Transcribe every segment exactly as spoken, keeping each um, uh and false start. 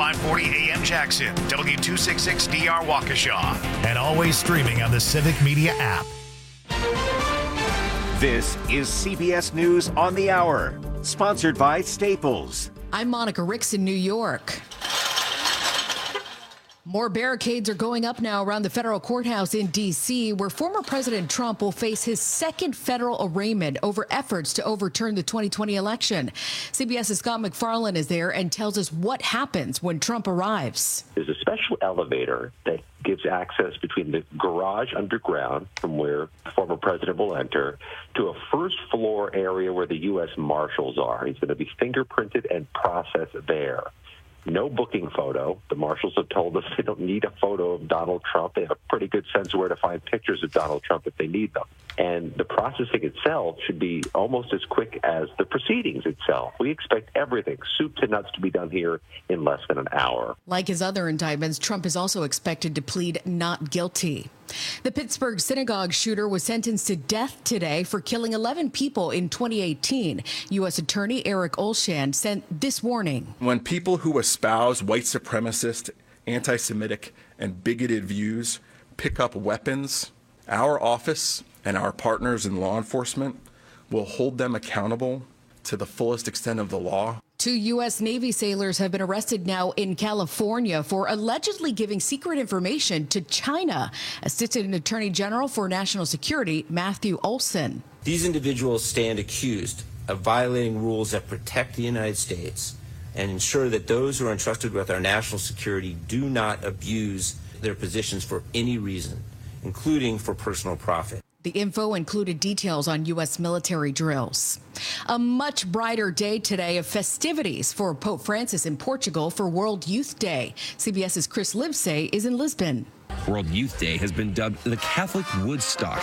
five forty A M Jackson, W two sixty-six D R Waukesha, and always streaming on the Civic Media app. This is C B S News on the Hour, sponsored by Staples. I'm Monica Ricks in New York. More barricades are going up now around the federal courthouse in D C, where former President Trump will face his second federal arraignment over efforts to overturn the twenty twenty election. CBS's Scott MacFarlane is there and tells us what happens when Trump arrives. There's a special elevator that gives access between the garage underground, from where the former president will enter, to a first floor area where the U S Marshals are. He's going to be fingerprinted and processed there. No booking photo. The Marshals have told us they don't need a photo of Donald Trump. They have a pretty good sense of where to find pictures of Donald Trump if they need them. And the processing itself should be almost as quick as the proceedings itself. We expect everything, soup to nuts, to be done here in less than an hour. Like his other indictments, Trump is also expected to plead not guilty. The Pittsburgh synagogue shooter was sentenced to death today for killing eleven people in twenty eighteen. U S Attorney Eric Olshan sent this warning. When people who espouse white supremacist, anti-Semitic, and bigoted views pick up weapons, our office and our partners in law enforcement will hold them accountable to the fullest extent of the law. Two U S Navy sailors have been arrested now in California for allegedly giving secret information to China. Assistant Attorney General for National Security, Matthew Olson. These individuals stand accused of violating rules that protect the United States and ensure that those who are entrusted with our national security do not abuse their positions for any reason, including for personal profit. The info included details on U S military drills. A much brighter day today of festivities for Pope Francis in Portugal for World Youth Day. CBS's Chris Livesay is in Lisbon. World Youth Day has been dubbed the Catholic Woodstock.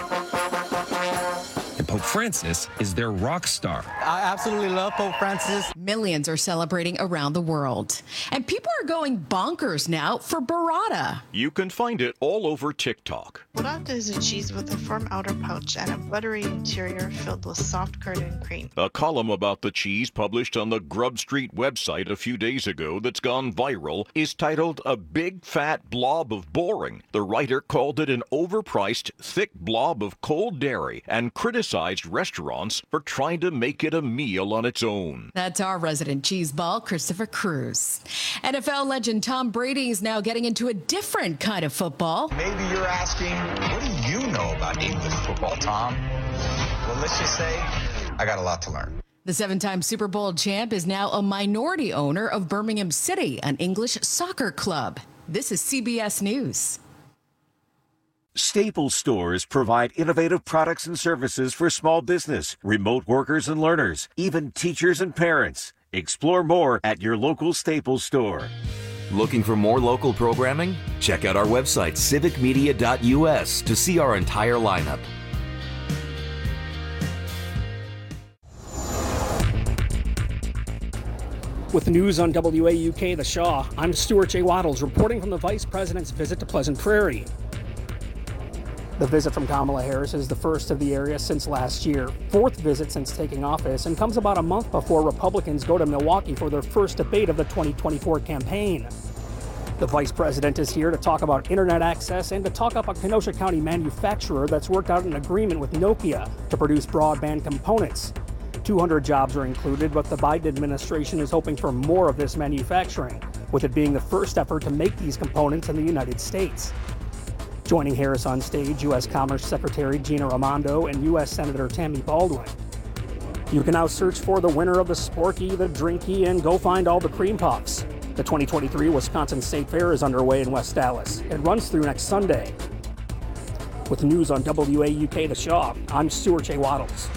And Pope Francis is their rock star. I absolutely love Pope Francis. Millions are celebrating around the world. And people are going bonkers now for burrata. You can find it all over TikTok. Burrata is a cheese with a firm outer pouch and a buttery interior filled with soft curd and cream. A column about the cheese published on the Grub Street website a few days ago that's gone viral is titled A Big Fat Blob of Boring. The writer called it an overpriced, thick blob of cold dairy and criticized restaurants for trying to make it a meal on its own. That's our resident cheese ball, Christopher Cruz. N F L legend Tom Brady is now getting into a different kind of football. Maybe you're asking, what do you know about English football, Tom? Well, let's just say I got a lot to learn. The seven-time Super Bowl champ is now a minority owner of Birmingham City, an English soccer club. This is C B S News. Staples stores provide innovative products and services for small business, remote workers and learners, even teachers and parents. Explore more at your local Staples store. Looking for more local programming? Check out our website, civic media dot U S, to see our entire lineup. With the news on W A U K The Shaw, I'm Stuart J. Waddles reporting from the Vice President's visit to Pleasant Prairie. The visit from Kamala Harris is the first of the area since last year, fourth visit since taking office, and comes about a month before Republicans go to Milwaukee for their first debate of the twenty twenty-four campaign. The Vice President is here to talk about internet access and to talk up a Kenosha County manufacturer that's worked out an agreement with Nokia to produce broadband components. two hundred jobs are included, but the Biden administration is hoping for more of this manufacturing, with it being the first effort to make these components in the United States. Joining Harris on stage, U S Commerce Secretary Gina Raimondo and U S Senator Tammy Baldwin. You can now search for the winner of the Sporky, the Drinky, and go find all the cream puffs. The twenty twenty-three Wisconsin State Fair is underway in West Dallas. It runs through next Sunday. With news on W A U K The Shaw, I'm Stuart J. Waddles.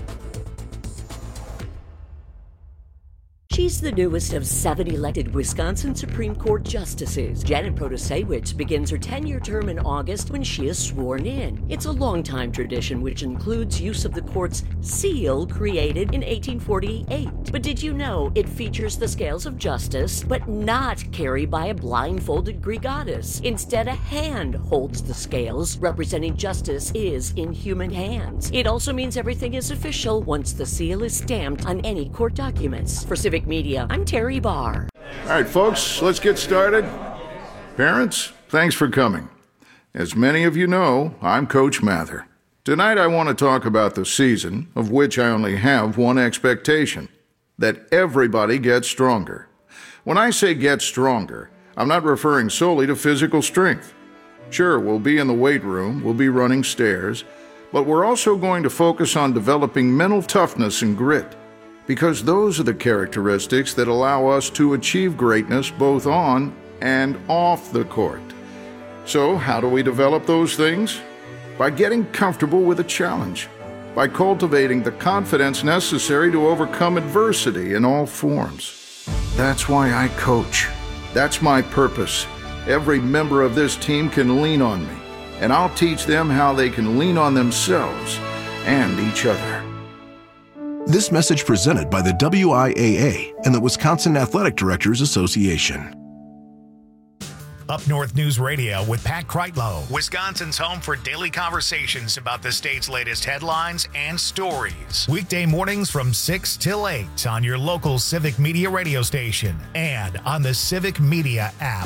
She's the newest of seven elected Wisconsin Supreme Court justices. Janet Protasewicz begins her ten-year term in August when she is sworn in. It's a long-time tradition which includes use of the court's seal created in eighteen forty-eight. But did you know it features the scales of justice, but not carried by a blindfolded Greek goddess? Instead, a hand holds the scales, representing justice is in human hands. It also means everything is official once the seal is stamped on any court documents. For Civic Media Media. I'm Terry Barr. All right, folks, let's get started. Parents, thanks for coming. As many of you know, I'm Coach Mather. Tonight I want to talk about the season, of which I only have one expectation, that everybody gets stronger. When I say get stronger, I'm not referring solely to physical strength. Sure, we'll be in the weight room, we'll be running stairs, but we're also going to focus on developing mental toughness and grit, because those are the characteristics that allow us to achieve greatness both on and off the court. So, how do we develop those things? By getting comfortable with a challenge, by cultivating the confidence necessary to overcome adversity in all forms. That's why I coach. That's my purpose. Every member of this team can lean on me, and I'll teach them how they can lean on themselves and each other. This message presented by the W I A A and the Wisconsin Athletic Directors Association. Up North News Radio with Pat Kreitlow, Wisconsin's home for daily conversations about the state's latest headlines and stories. Weekday mornings from six till eight on your local Civic Media radio station and on the Civic Media app.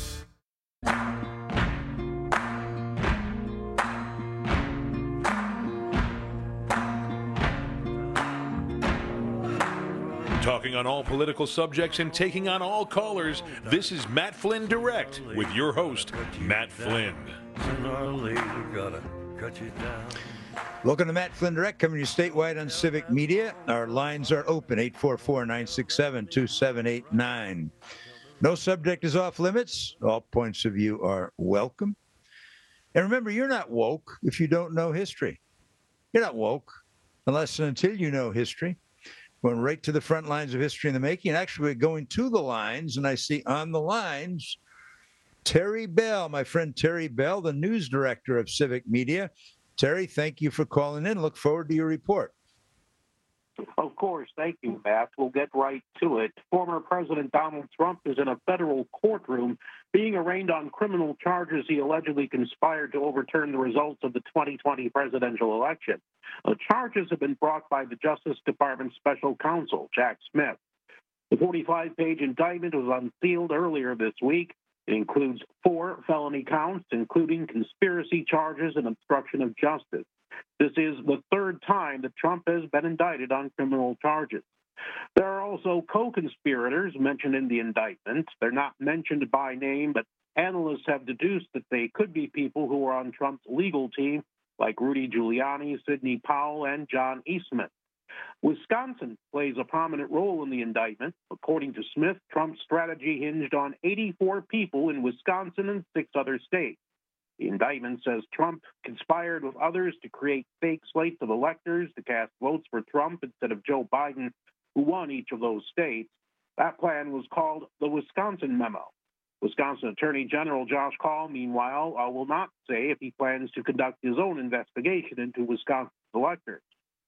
Talking on all political subjects and taking on all callers, this is Matt Flynn Direct with your host, Matt Flynn. Welcome to Matt Flynn Direct, coming to you statewide on Civic Media. Our lines are open, eight four four, nine six seven, two seven eight nine. No subject is off limits. All points of view are welcome. And remember, you're not woke if you don't know history. You're not woke unless and until you know history. Going right to the front lines of history in the making. Actually, we're going to the lines, and I see on the lines Terry Bell, my friend Terry Bell, the news director of Civic Media. Terry, thank you for calling in. Look forward to your report. Of course. Thank you, Matt. We'll get right to it. Former President Donald Trump is in a federal courtroom being arraigned on criminal charges he allegedly conspired to overturn the results of the twenty twenty presidential election. The charges have been brought by the Justice Department Special Counsel, Jack Smith. The forty-five page indictment was unsealed earlier this week. It includes four felony counts, including conspiracy charges and obstruction of justice. This is the third time that Trump has been indicted on criminal charges. There are also co-conspirators mentioned in the indictment. They're not mentioned by name, but analysts have deduced that they could be people who are on Trump's legal team, like Rudy Giuliani, Sidney Powell, and John Eastman. Wisconsin plays a prominent role in the indictment. According to Smith, Trump's strategy hinged on eighty-four people in Wisconsin and six other states. The indictment says Trump conspired with others to create fake slates of electors to cast votes for Trump instead of Joe Biden, who won each of those states. That plan was called the Wisconsin Memo. Wisconsin Attorney General Josh Kaul, meanwhile, uh, will not say if he plans to conduct his own investigation into Wisconsin's electors.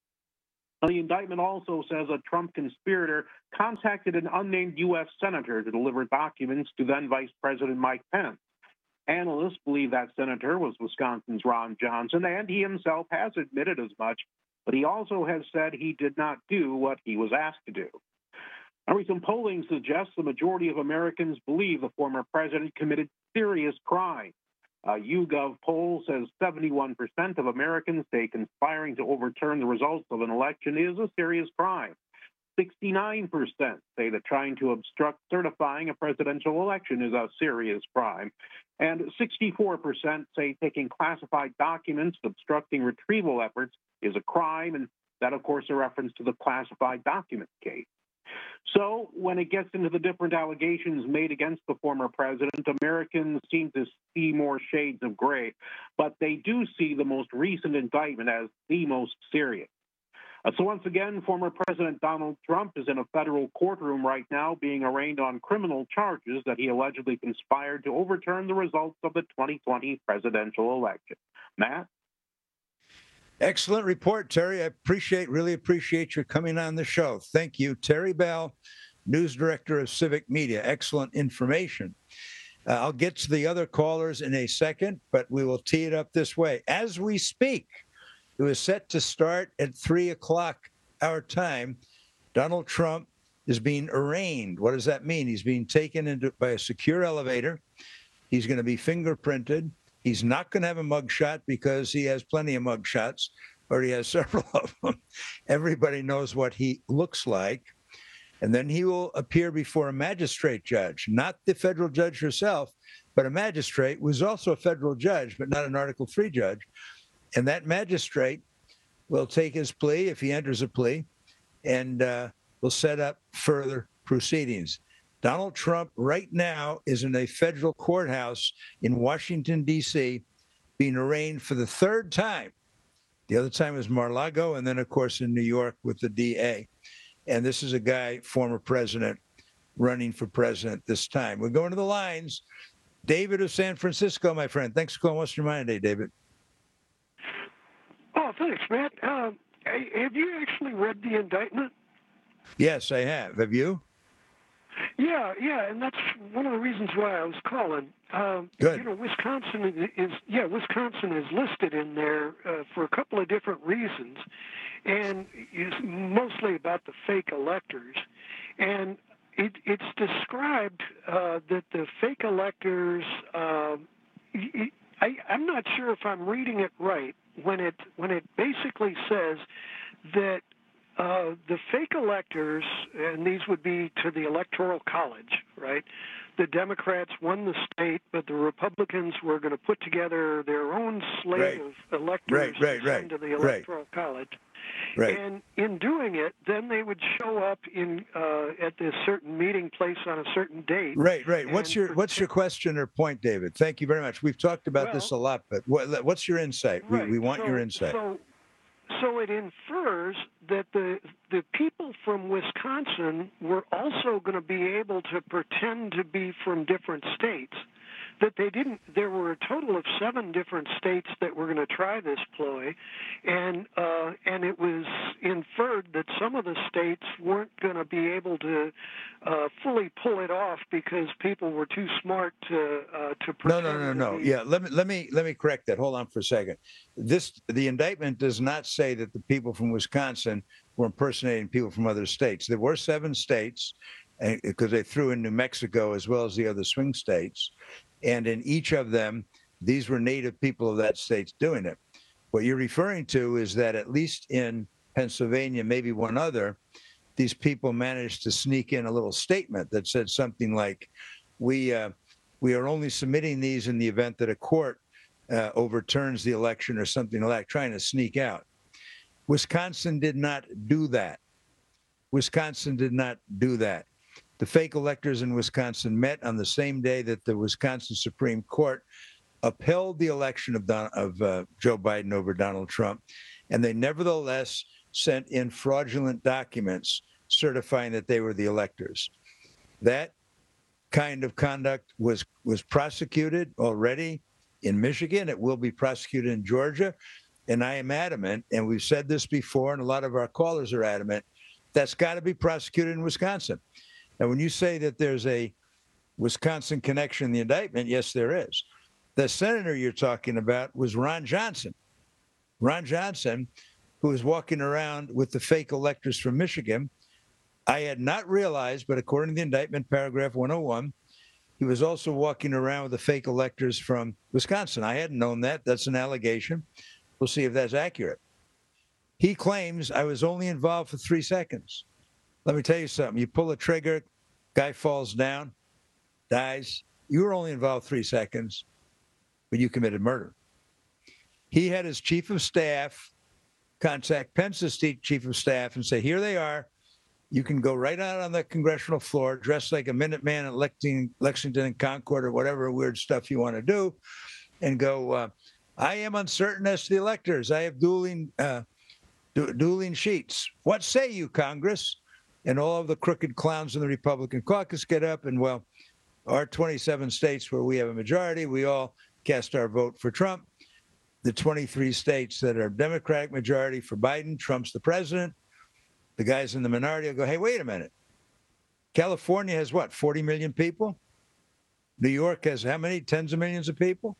The indictment also says a Trump conspirator contacted an unnamed U S senator to deliver documents to then Vice President Mike Pence. Analysts believe that senator was Wisconsin's Ron Johnson, and he himself has admitted as much, but he also has said he did not do what he was asked to do. Now, recent polling suggests the majority of Americans believe the former president committed serious crime. A YouGov poll says seventy-one percent of Americans say conspiring to overturn the results of an election is a serious crime. sixty-nine percent say that trying to obstruct certifying a presidential election is a serious crime. And sixty-four percent say taking classified documents and obstructing retrieval efforts is a crime. And that, of course, a reference to the classified documents case. So when it gets into the different allegations made against the former president, Americans seem to see more shades of gray, but they do see the most recent indictment as the most serious. Uh, so once again, former President Donald Trump is in a federal courtroom right now being arraigned on criminal charges that he allegedly conspired to overturn the results of the twenty twenty presidential election. Matt? Excellent report, Terry. I appreciate, really appreciate your coming on the show. Thank you. Terry Bell, News Director of Civic Media. Excellent information. Uh, I'll get to the other callers in a second, but we will tee it up this way. As we speak, it was set to start at three o'clock our time. Donald Trump is being arraigned. What does that mean? He's being taken into by a secure elevator. He's going to be fingerprinted. He's not going to have a mugshot because he has plenty of mugshots, or he has several of them. Everybody knows what he looks like. And then he will appear before a magistrate judge, not the federal judge herself, but a magistrate who is also a federal judge, but not an Article three judge. And that magistrate will take his plea, if he enters a plea, and uh, will set up further proceedings. Donald Trump right now is in a federal courthouse in Washington, D C, being arraigned for the third time. The other time was Mar-a-Lago, and then, of course, in New York with the D A. And this is a guy, former president, running for president this time. We're going to the lines. David of San Francisco, my friend. Thanks for calling. What's your mind today, David? Oh, thanks, Matt. Uh, have you actually read the indictment? Yes, I have. Have you? Yeah, yeah, and that's one of the reasons why I was calling. Um, Good. You know, Wisconsin is yeah, Wisconsin is listed in there uh, for a couple of different reasons, and is mostly about the fake electors, and it, it's described uh, that the fake electors. Uh, it, I, I'm not sure if I'm reading it right when it when it basically says that. Uh, the fake electors, and these would be to the Electoral College, right? The Democrats won the state, but the Republicans were going to put together their own slate right. of electors right, right, to right, send to the right. Electoral College. Right. And in doing it, then they would show up in uh, at this certain meeting place on a certain date. Right, right. What's your What's your question or point, David? Thank you very much. We've talked about well, this a lot, but what, what's your insight? Right. We, we want so, your insight. So, So it infers that the the people from Wisconsin were also going to be able to pretend to be from different states. That they didn't. There were a total of seven different states that were going to try this ploy, and uh, and it was inferred that some of the states weren't going to be able to uh, fully pull it off because people were too smart to uh, to pretend. No, no, no, no. Be... Yeah, let me let me let me correct that. Hold on for a second. This the indictment does not say that the people from Wisconsin were impersonating people from other states. There were seven states, because they threw in New Mexico as well as the other swing states. And in each of them, these were native people of that state doing it. What you're referring to is that at least in Pennsylvania, maybe one other, these people managed to sneak in a little statement that said something like, we uh, we are only submitting these in the event that a court uh, overturns the election or something like that, trying to sneak out. Wisconsin did not do that. Wisconsin did not do that. The fake electors in Wisconsin met on the same day that the Wisconsin Supreme Court upheld the election of, Don, of uh, Joe Biden over Donald Trump, and they nevertheless sent in fraudulent documents certifying that they were the electors. That kind of conduct was was prosecuted already in Michigan. It will be prosecuted in Georgia, and I am adamant, and we've said this before, and a lot of our callers are adamant, that's got to be prosecuted in Wisconsin. Now, when you say that there's a Wisconsin connection in the indictment, yes, there is. The senator you're talking about was Ron Johnson. Ron Johnson, who was walking around with the fake electors from Michigan. I had not realized, but according to the indictment, paragraph one oh one, he was also walking around with the fake electors from Wisconsin. I hadn't known that. That's an allegation. We'll see if that's accurate. He claims I was only involved for three seconds. Let me tell you something. You pull a trigger, guy falls down, dies. You were only involved three seconds, but you committed murder. He had his chief of staff contact Pence's chief of staff and say, here they are. You can go right out on the congressional floor, dressed like a Minuteman at Lexington, Lexington and Concord or whatever weird stuff you want to do, and go, uh, I am uncertain as to the electors. I have dueling, uh, du- dueling sheets. What say you, Congress? And all of the crooked clowns in the Republican caucus get up and, well, our twenty-seven states where we have a majority, we all cast our vote for Trump. The twenty-three states that are Democratic majority for Biden, Trump's the president. The guys in the minority will go, hey, wait a minute. California has what, forty million people? New York has how many? Tens of millions of people?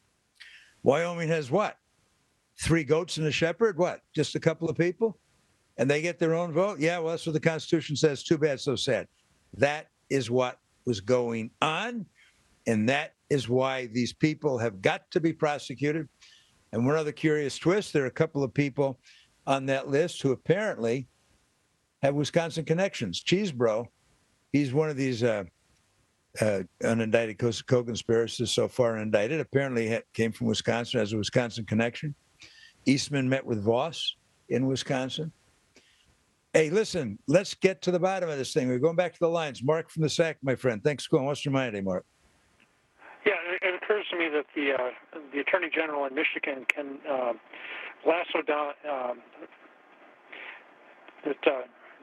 Wyoming has what? Three goats and a shepherd? What? Just a couple of people? and they get their own vote. Yeah, well, that's what the Constitution says. Too bad, so sad. That is what was going on, and that is why these people have got to be prosecuted. And one other curious twist, there are a couple of people on that list who apparently have Wisconsin connections. Cheesebro, he's one of these uh, uh, unindicted co-conspirators so far indicted, apparently ha- came from Wisconsin, has a Wisconsin connection. Eastman met with Voss in Wisconsin. Hey, listen, let's get to the bottom of this thing. We're going back to the lines. Mark from the S A C, my friend. Thanks for calling. What's your mind today, Mark? Yeah, it occurs to me that the uh, the Attorney General in Michigan can uh, lasso down um, that uh,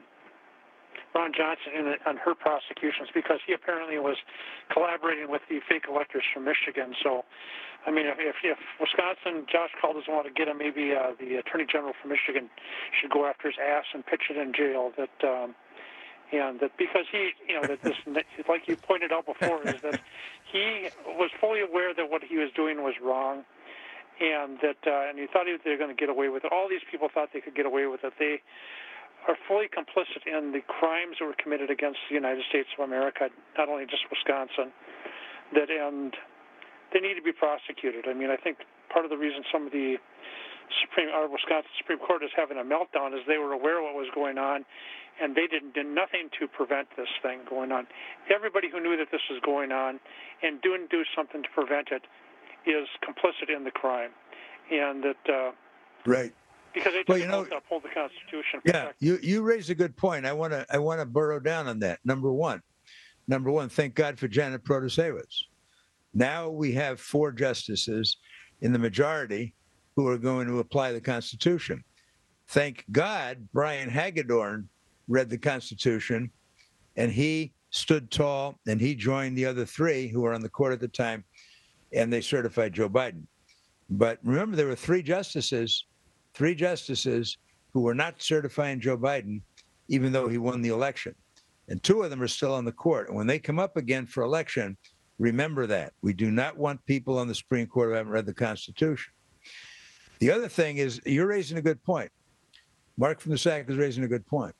Ron Johnson in, on her prosecutions because he apparently was collaborating with the fake electors from Michigan. So, I mean, if, if, if Wisconsin, Josh Cull doesn't want to get him, maybe uh, the Attorney General from Michigan should go after his ass and pitch it in jail. That um, and that because he, you know, that this, like you pointed out before, is that he was fully aware that what he was doing was wrong, and that uh, and he thought he, they were going to get away with it. All these people thought they could get away with it. They are fully complicit in the crimes that were committed against the United States of America, not only just Wisconsin. That and they need to be prosecuted. I mean, I think part of the reason some of the Supreme, our Wisconsin Supreme Court is having a meltdown is they were aware of what was going on, and they didn't did nothing to prevent this thing going on. Everybody who knew that this was going on and didn't do something to prevent it is complicit in the crime, and that uh, right. Because they well, just you know, uphold the Constitution. Yeah, you, you raise a good point. I want to I want to burrow down on that. Number one, number one. Thank God for Janet Protasewicz. Now we have four justices in the majority who are going to apply the Constitution. Thank God Brian Hagedorn read the Constitution, and he stood tall, and he joined the other three who were on the court at the time, and they certified Joe Biden. But remember, there were three justices. Three justices who were not certifying Joe Biden, even though he won the election. And two of them are still on the court. And when they come up again for election, remember that. We do not want people on the Supreme Court who haven't read the Constitution. The other thing is, you're raising a good point. Mark from the S A C is raising a good point.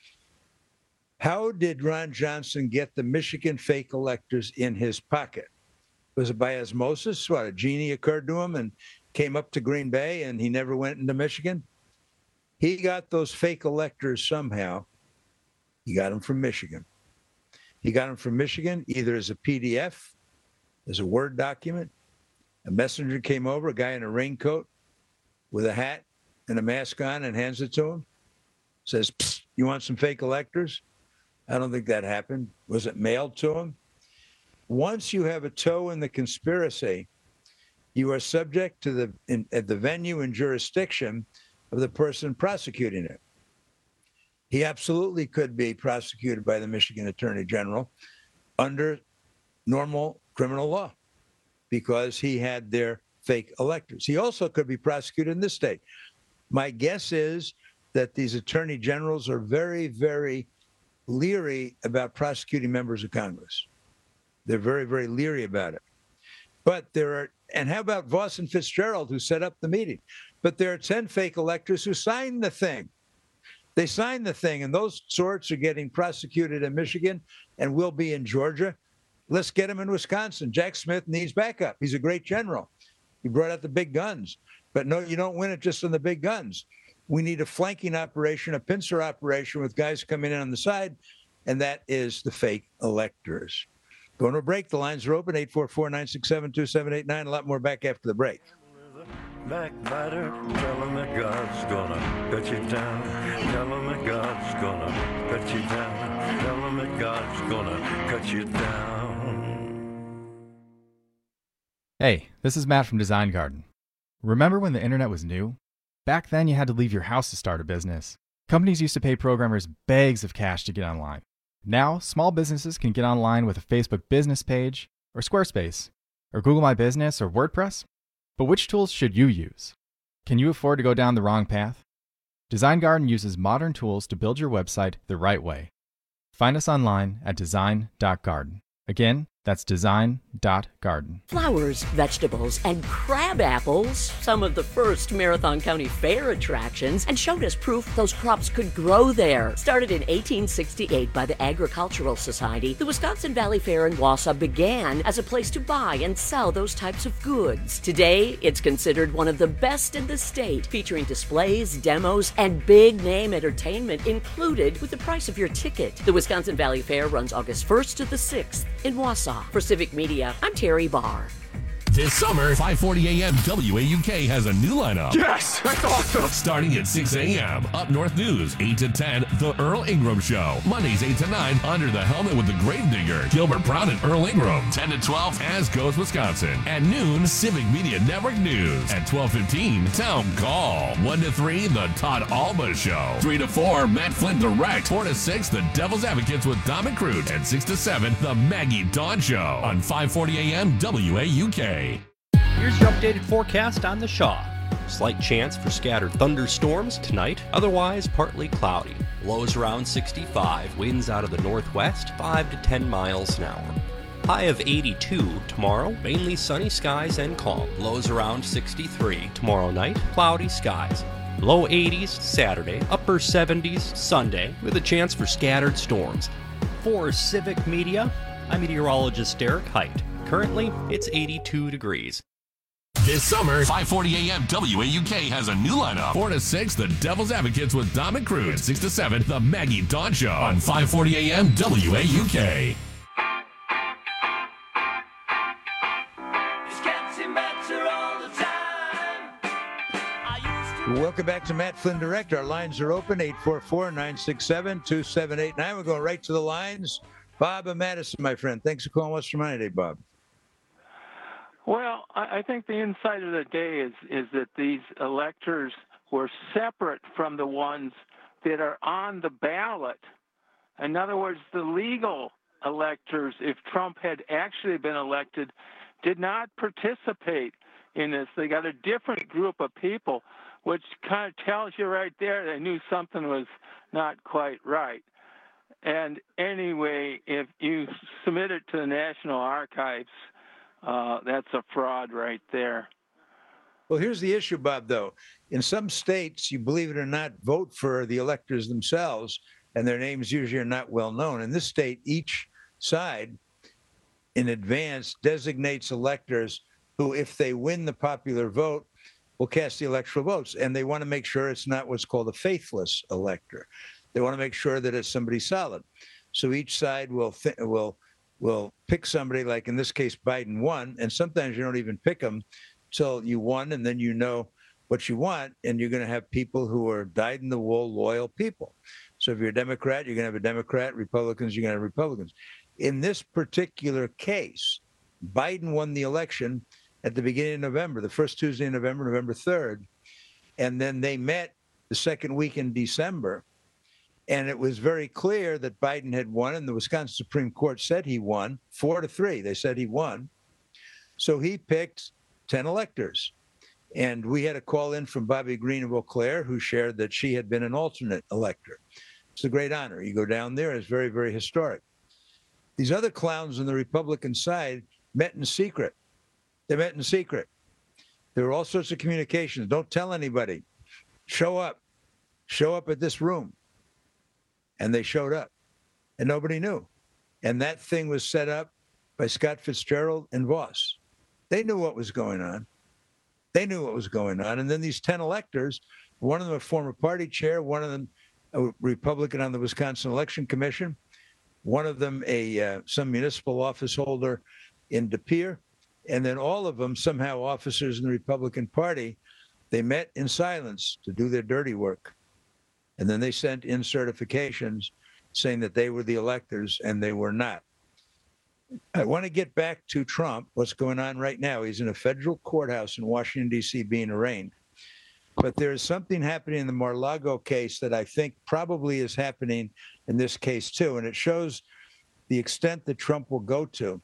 How did Ron Johnson get the Michigan fake electors in his pocket? Was it by osmosis? What, a genie occurred to him and came up to Green Bay and he never went into Michigan? He got those fake electors somehow. He got them from Michigan. He got them from Michigan either as a P D F, as a Word document. A messenger came over, a guy in a raincoat with a hat and a mask on, and hands it to him. Says, "Psst, you want some fake electors?" I don't think that happened. Was it mailed to him? Once you have a toe in the conspiracy, you are subject to the in, at the venue and jurisdiction of the person prosecuting it. He absolutely could be prosecuted by the Michigan Attorney General under normal criminal law because he had their fake electors. He also could be prosecuted in this state. My guess is that these attorney generals are very, very leery about prosecuting members of Congress. They're very, very leery about it. But there are, and how about Voss and Fitzgerald, who set up the meeting? But there are ten fake electors who signed the thing. They signed the thing, and those sorts are getting prosecuted in Michigan and will be in Georgia. Let's get him in Wisconsin. Jack Smith needs backup. He's a great general. He brought out the big guns. But no, you don't win it just on the big guns. We need a flanking operation, a pincer operation with guys coming in on the side, and that is the fake electors. Going to a break. The lines are open, eight four four, nine six seven, two seven eight nine. A lot more back after the break. Backbiter, tell him that God's gonna cut you down. Tell him that God's gonna cut you down. Tell him that God's gonna cut you down. Hey, this is Matt from Design Garden. Remember when the internet was new? Back then you had to leave your house to start a business. Companies used to pay programmers bags of cash to get online. Now, small businesses can get online with a Facebook business page, or Squarespace, or Google My Business, or WordPress. But which tools should you use? Can you afford to go down the wrong path? Design Garden uses modern tools to build your website the right way. Find us online at design dot garden. Again, That's design dot garden. Flowers, vegetables, and crab apples, some of the first Marathon County Fair attractions, and showed us proof those crops could grow there. Started in eighteen sixty-eight by the Agricultural Society, the Wisconsin Valley Fair in Wausau began as a place to buy and sell those types of goods. Today, it's considered one of the best in the state, featuring displays, demos, and big-name entertainment included with the price of your ticket. The Wisconsin Valley Fair runs August first to the sixth in Wausau. For Civic Media, I'm Terry Barr. This summer, five forty a.m. W A U K has a new lineup. Yes, that's awesome. Starting at six a.m. Up North News, eight to ten, The Earl Ingram Show. Mondays, eight to nine, Under the Helmet with the Gravedigger, Gilbert Brown and Earl Ingram. ten to twelve, As Goes Wisconsin. At noon, Civic Media Network News. At twelve fifteen, Town Call. one to three, The Todd Alba Show. three to four, Matt Flynn Direct. four to six, The Devil's Advocates with Dom and Crute. And six to seven, The Maggie Dawn Show. On five forty a.m. W A U K. Here's your updated forecast on the Shaw. Slight chance for scattered thunderstorms tonight, otherwise partly cloudy. Lows around sixty-five, winds out of the northwest, five to ten miles an hour. High of eighty-two tomorrow, mainly sunny skies and calm. Lows around sixty-three. Tomorrow night, cloudy skies. Low eighties Saturday, upper seventies Sunday, with a chance for scattered storms. For Civic Media, I'm meteorologist Derek Height. Currently, it's eighty-two degrees. This summer, five forty a.m. W A U K has a new lineup. four to six, The Devil's Advocates with Dom and Crute. six to seven, The Maggie Dawn Show. On five forty a.m. W A U K. Welcome back to Matt Flynn Direct. Our lines are open, eight four four, nine six seven, two seven eight nine. We're going right to the lines. Bob and Madison, my friend. Thanks for calling What's Your Mind today, Bob. Well, I think the insight of the day is is that these electors were separate from the ones that are on the ballot. In other words, the legal electors, if Trump had actually been elected, did not participate in this. They got a different group of people, which kind of tells you right there they knew something was not quite right. And anyway, if you submit it to the National Archives, uh, that's a fraud right there. Well, here's the issue, Bob, though. In some states, you believe it or not, vote for the electors themselves, and their names usually are not well known. In this state, each side in advance designates electors who, if they win the popular vote, will cast the electoral votes. And they want to make sure it's not what's called a faithless elector. They want to make sure that it's somebody solid. So each side will th- will will pick somebody, like in this case, Biden won. And sometimes you don't even pick them till you won, and then you know what you want, and you're going to have people who are dyed-in-the-wool loyal people. So if you're a Democrat, you're going to have a Democrat. Republicans, you're going to have Republicans. In this particular case, Biden won the election at the beginning of November, the first Tuesday in November, November third. And then they met the second week in December. And it was very clear that Biden had won, and the Wisconsin Supreme Court said he won, four to three. They said he won. So he picked ten electors. And we had a call in from Bobby Green of Eau Claire, who shared that she had been an alternate elector. It's a great honor. You go down there, it's very, very historic. These other clowns on the Republican side met in secret. They met in secret. There were all sorts of communications. Don't tell anybody. Show up. Show up at this room. And they showed up. And nobody knew. And that thing was set up by Scott Fitzgerald and Voss. They knew what was going on. They knew what was going on. And then these ten electors, one of them a former party chair, one of them a Republican on the Wisconsin Election Commission, one of them a uh, some municipal office holder in De Pere, and then all of them somehow officers in the Republican Party. They met in silence to do their dirty work. And then they sent in certifications saying that they were the electors, and they were not. I want to get back to Trump, what's going on right now. He's in a federal courthouse in Washington, D C being arraigned. But there is something happening in the Mar-a-Lago case that I think probably is happening in this case too. And it shows the extent that Trump will go to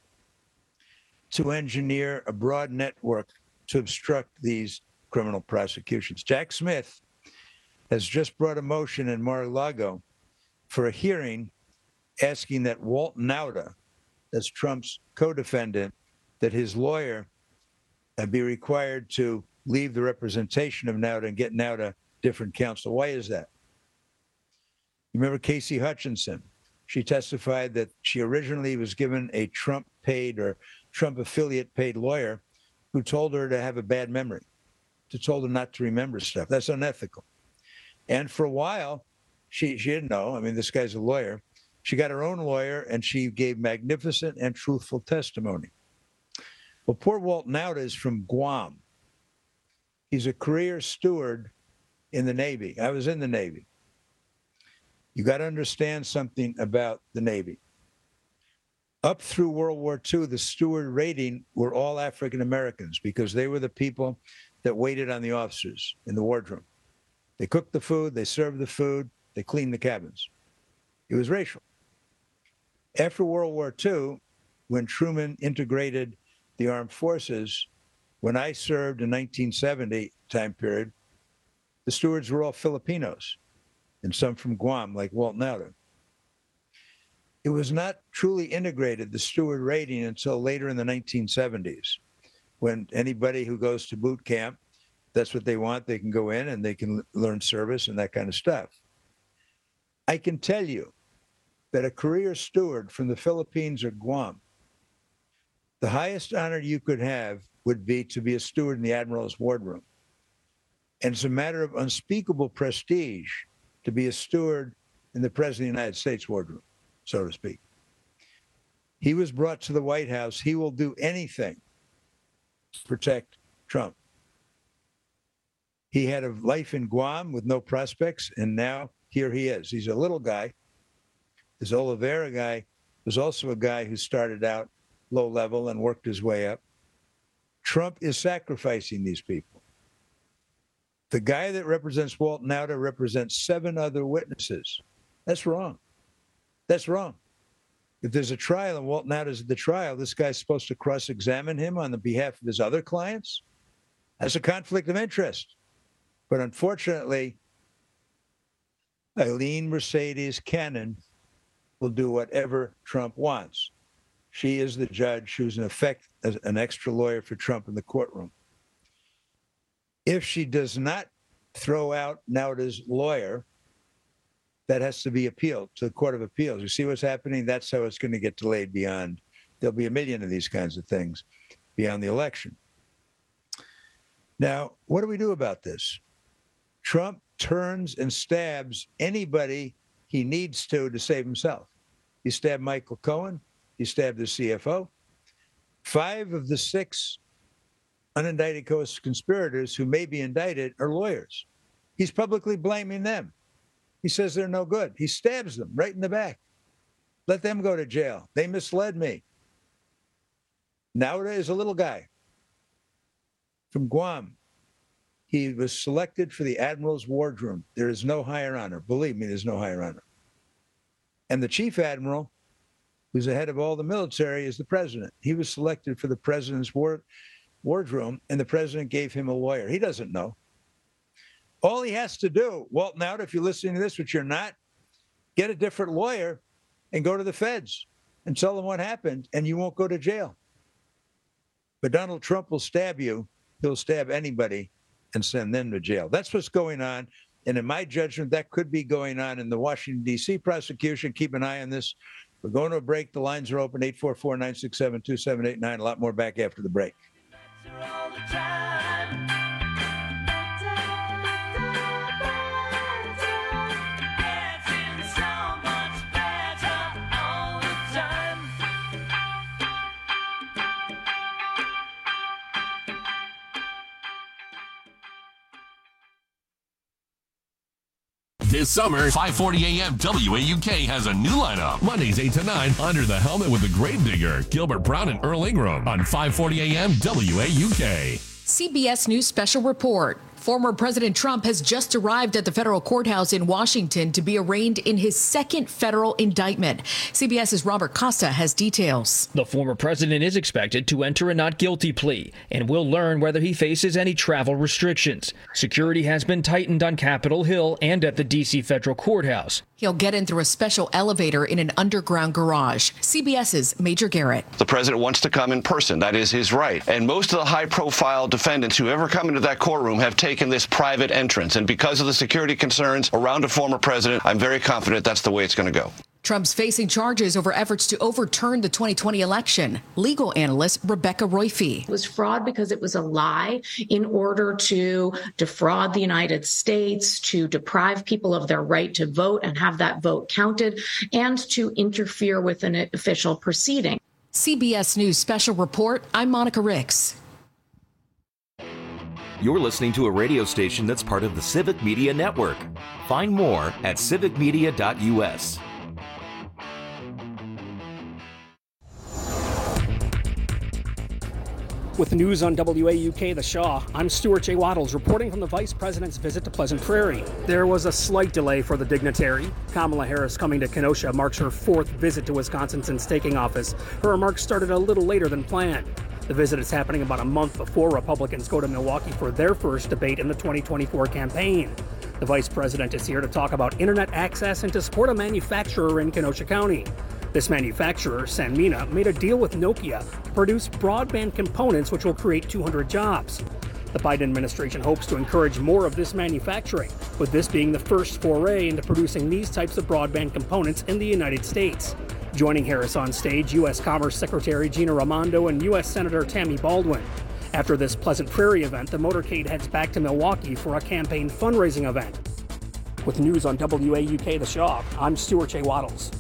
to engineer a broad network to obstruct these criminal prosecutions. Jack Smith has just brought a motion in Mar-a-Lago for a hearing asking that Walt Nauta, that's Trump's co-defendant, that his lawyer uh, be required to leave the representation of Nauta and get Nauta different counsel. Why is that? You remember Casey Hutchinson? She testified that she originally was given a Trump-paid or Trump affiliate-paid lawyer who told her to have a bad memory, to told her not to remember stuff. That's unethical. And for a while, she, she didn't know. I mean, this guy's a lawyer. She got her own lawyer, and she gave magnificent and truthful testimony. Well, poor Walt Nauta is from Guam. He's a career steward in the Navy. I was in the Navy. You got to understand something about the Navy. Up through World War Two, the steward rating were all African Americans because they were the people that waited on the officers in the wardroom. They cooked the food, they served the food, they cleaned the cabins. It was racial. After World War Two, when Truman integrated the armed forces, when I served in nineteen seventy time period, the stewards were all Filipinos and some from Guam, like Walt Nauta. It was not truly integrated, the steward rating, until later in the nineteen seventies, when anybody who goes to boot camp, that's what they want. They can go in and they can learn service and that kind of stuff. I can tell you that a career steward from the Philippines or Guam, the highest honor you could have would be to be a steward in the Admiral's wardroom. And it's a matter of unspeakable prestige to be a steward in the President of the United States wardroom, so to speak. He was brought to the White House. He will do anything to protect Trump. He had a life in Guam with no prospects, and now here he is. He's a little guy. This Oliveira guy was also a guy who started out low level and worked his way up. Trump is sacrificing these people. The guy that represents Walt Nauta represents seven other witnesses. That's wrong. That's wrong. If there's a trial and Walt Nauta's at the trial, this guy's supposed to cross-examine him on the behalf of his other clients? That's a conflict of interest. But unfortunately, Eileen Mercedes Cannon will do whatever Trump wants. She is the judge who's in effect an extra lawyer for Trump in the courtroom. If she does not throw out Nauta's lawyer, that has to be appealed to the Court of Appeals. You see what's happening? That's how it's going to get delayed beyond. There'll be a million of these kinds of things beyond the election. Now, what do we do about this? Trump turns and stabs anybody he needs to to save himself. He stabbed Michael Cohen. He stabbed the C F O. Five of the six unindicted co-conspirators who may be indicted are lawyers. He's publicly blaming them. He says they're no good. He stabs them right in the back. Let them go to jail. They misled me. Nauta is a little guy from Guam. He was selected for the Admiral's wardroom. There is no higher honor. Believe me, there's no higher honor. And the chief admiral, who's the head of all the military, is the president. He was selected for the president's ward, wardroom, and the president gave him a lawyer. He doesn't know. All he has to do, Walt Nauta, if you're listening to this, which you're not, get a different lawyer and go to the feds and tell them what happened, and you won't go to jail. But Donald Trump will stab you. He'll stab anybody and send them to jail. That's what's going on. And in my judgment, that could be going on in the Washington, D C prosecution. Keep an eye on this. We're going to a break. The lines are open, eight four four, nine six seven, two seven eight nine. A lot more back after the break. This summer, five forty A M W A U K has a new lineup. Mondays eight to nine, Under the Helmet with the Gravedigger, Gilbert Brown and Earl Ingram on five forty A M W A U K. C B S News Special Report. Former President Trump has just arrived at the federal courthouse in Washington to be arraigned in his second federal indictment. CBS's Robert Costa has details. The former president is expected to enter a not guilty plea, and we'll learn whether he faces any travel restrictions. Security has been tightened on Capitol Hill and at the D C federal courthouse. He'll get in through a special elevator in an underground garage. CBS's Major Garrett. The president wants to come in person. That is his right. And most of the high-profile defendants who ever come into that courtroom have taken this private entrance. And because of the security concerns around a former president, I'm very confident that's the way it's going to go. Trump's facing charges over efforts to overturn the twenty twenty election. Legal analyst Rebecca Roife. It was fraud because it was a lie in order to defraud the United States, to deprive people of their right to vote and have that vote counted, and to interfere with an official proceeding. C B S News Special Report, I'm Monica Ricks. You're listening to a radio station that's part of the Civic Media Network. Find more at civic media dot u s. With news on W A U K The Shaw, I'm Stuart J. Waddles reporting from the Vice President's visit to Pleasant Prairie. There was a slight delay for the dignitary. Kamala Harris coming to Kenosha marks her fourth visit to Wisconsin since taking office. Her remarks started a little later than planned. The visit is happening about a month before Republicans go to Milwaukee for their first debate in the twenty twenty-four campaign. The Vice President is here to talk about internet access and to support a manufacturer in Kenosha County. This manufacturer, Sanmina, made a deal with Nokia to produce broadband components which will create two hundred jobs. The Biden administration hopes to encourage more of this manufacturing, with this being the first foray into producing these types of broadband components in the United States. Joining Harris on stage, U S Commerce Secretary Gina Raimondo and U S Senator Tammy Baldwin. After this Pleasant Prairie event, the motorcade heads back to Milwaukee for a campaign fundraising event. With news on W A U K The Shaw, I'm Stuart J. Waddles.